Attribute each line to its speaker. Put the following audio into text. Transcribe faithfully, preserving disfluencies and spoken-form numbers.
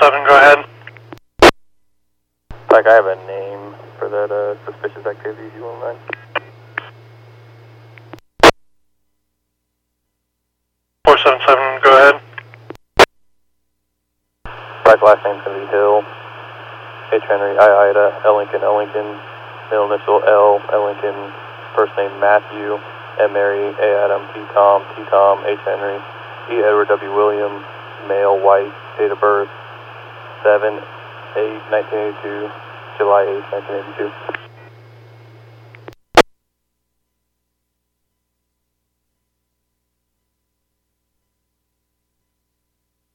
Speaker 1: seven, go ahead.
Speaker 2: Like, I have a name for that uh, suspicious activity, if you won't mind.
Speaker 1: four seven seven, go ahead.
Speaker 2: Like, last name's going to be Hill. H. Henry, I. Ida, L. Lincoln, L. Lincoln, middle initial L. L. Lincoln, first name Matthew, M. Mary, A. Adam, T. Tom, T. Tom, H. Henry, E. Edward W. Williams, male, white, date of birth, seven eight nineteen eighty-two, July eighth nineteen eighty-two.